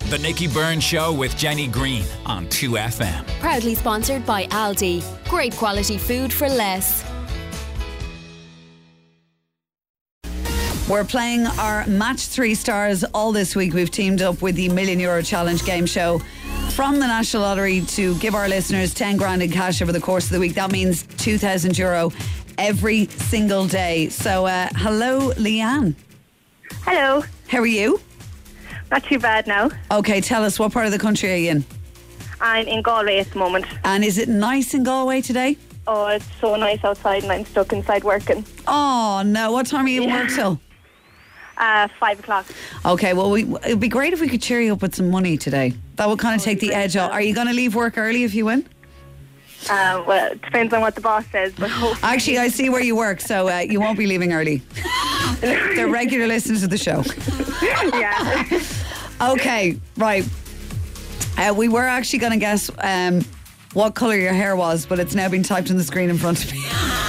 The Nicky Byrne Show with Jenny Green on 2FM. Proudly sponsored by Aldi. Great quality food for less. We're playing our Match 3 Stars all this week. We've teamed up with the €1 Million Challenge game show from the National Lottery to give our listeners 10 grand in cash over the course of the week. That means €2,000 every single day. So, hello, Leanne. Hello. How are you? Not too bad now. Okay, tell us, what part of the country are you in? I'm in Galway at the moment. And is it nice in Galway today? Oh, it's so nice outside and I'm stuck inside working. Oh, no. What time are you in work till? 5 o'clock. Okay, well, it'd be great if we could cheer you up with some money today. That would kind of take the edge off. Are you going to leave work early if you win? Well, it depends on what the boss says, but hopefully. Actually, I see where you work, so you won't be leaving early. They're regular listeners of the show. Yeah. Okay, right. We were actually going to guess what colour your hair was, but it's now been typed on the screen in front of me.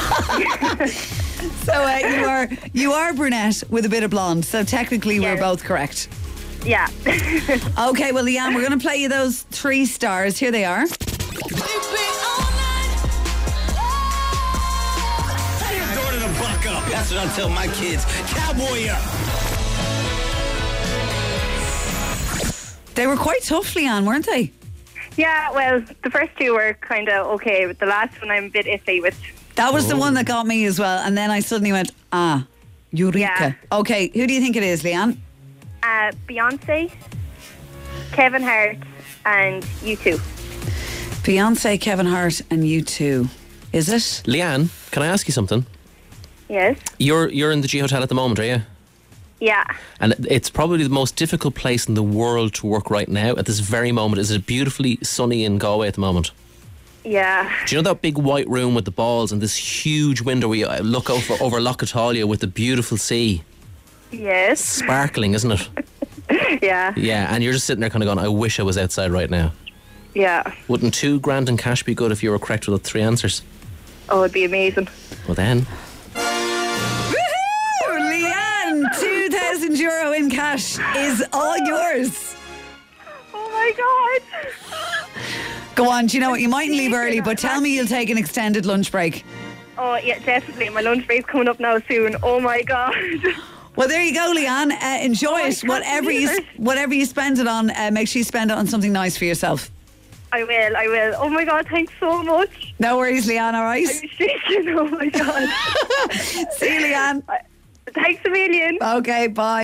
So you are brunette with a bit of blonde, so technically we're both correct. Yeah. Okay, well, Leanne, we're going to play you those 3 stars. Here they are. That's what I tell my kids. Cowboy up. They were quite tough, Leanne, weren't they? Yeah, well, the first 2 were kind of okay, but the last one I'm a bit iffy with. That was the one that got me as well, and then I suddenly went, Eureka. Yeah. Okay, who do you think it is, Leanne? Beyonce, Kevin Hart, and U2. Beyonce, Kevin Hart, and U2. Is it? Leanne, can I ask you something? Yes. You're in the G Hotel at the moment, are you? Yeah. And it's probably the most difficult place in the world to work right now at this very moment. Is it beautifully sunny in Galway at the moment? Yeah. Do you know that big white room with the balls and this huge window where you look over Lough Atalia with the beautiful sea? Yes. Sparkling, isn't it? Yeah. Yeah, and you're just sitting there kind of going, I wish I was outside right now. Yeah. Wouldn't 2 grand in cash be good if you were correct with the 3 answers? Oh, it'd be amazing. Well then. Woohoo! Leanne, €2,000 in cash is all yours. Oh my God. Go on, do you know what? You mightn't leave early, but tell me you'll take an extended lunch break. Oh, yeah, definitely. My lunch break's coming up now soon. Oh my God. Well, there you go, Leanne. Enjoy it. Whatever you spend it on, make sure you spend it on something nice for yourself. I will. Oh my God, thanks so much. No worries, Leanne, all right? I'm shaking, oh my God. See you, Leanne. Thanks a million. Okay, bye.